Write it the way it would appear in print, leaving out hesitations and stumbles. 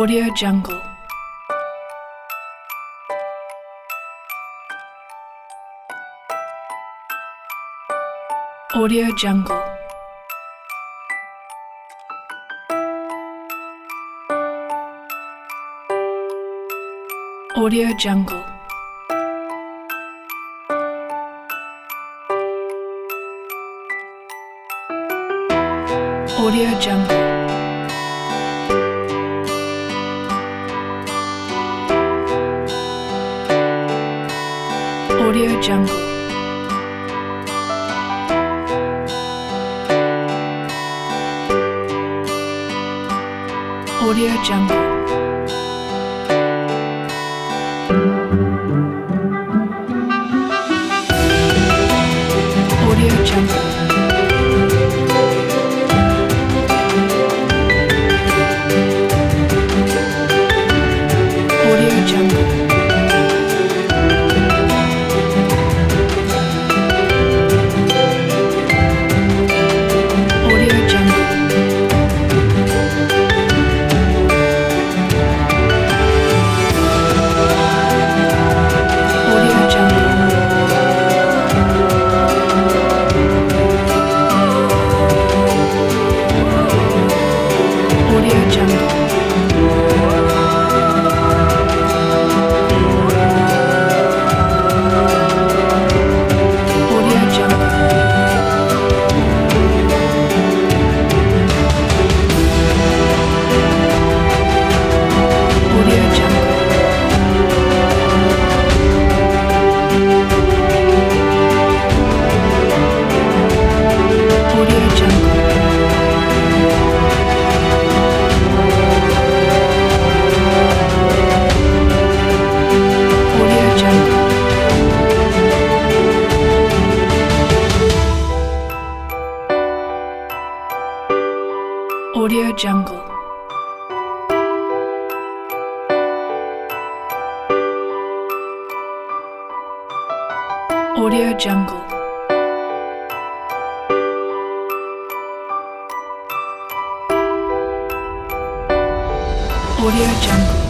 Audio Jungle. Audio Jungle. Audio Jungle. Audio Jungle. Audio Jungle. Audio Jungle. Audio Jungle. Audio Jungle. Audio Jungle. Audio Jungle. Audio Jungle. Audio Jungle. Audio Jungle. Audio Jungle. Audio Jungle. Audio Jungle. Audio Jungle. Audio Jungle.